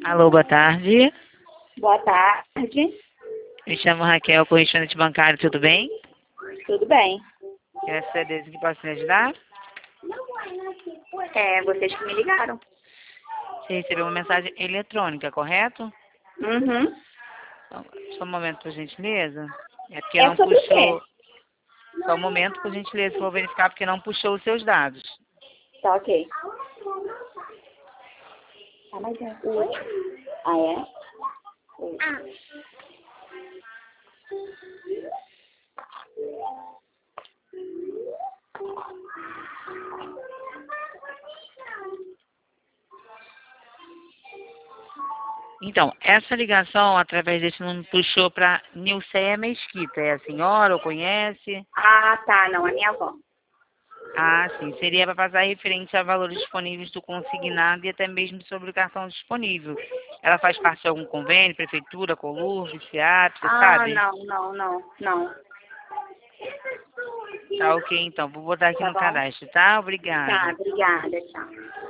Alô, boa tarde. Boa tarde. Me chamo Raquel, correspondente bancário, tudo bem? Tudo bem? Graças a Deus, que posso me ajudar? Vocês que me ligaram. Você recebeu uma mensagem eletrônica, correto? Uhum. Então, só um momento, por gentileza. É porque É não sobre o puxou. quê? Só um momento, por gentileza, vou verificar porque não puxou os seus dados. Tá ok. Ah, mas é o último. Ah, é? O último. Então, essa ligação, através desse número, puxou para Nilceia Mesquita. É a senhora ou conhece? Ah, tá. Não, é minha avó. Ah, sim. Seria para passar referente a valores disponíveis do consignado e até mesmo sobre o cartão disponível. Ela faz parte de algum convênio, prefeitura, Colurv, SEAP, você Ah, sabe? não. Tá ok, então. Vou botar aqui Tá no bom? cadastro, tá? Tá, Obrigada. obrigada. Tchau.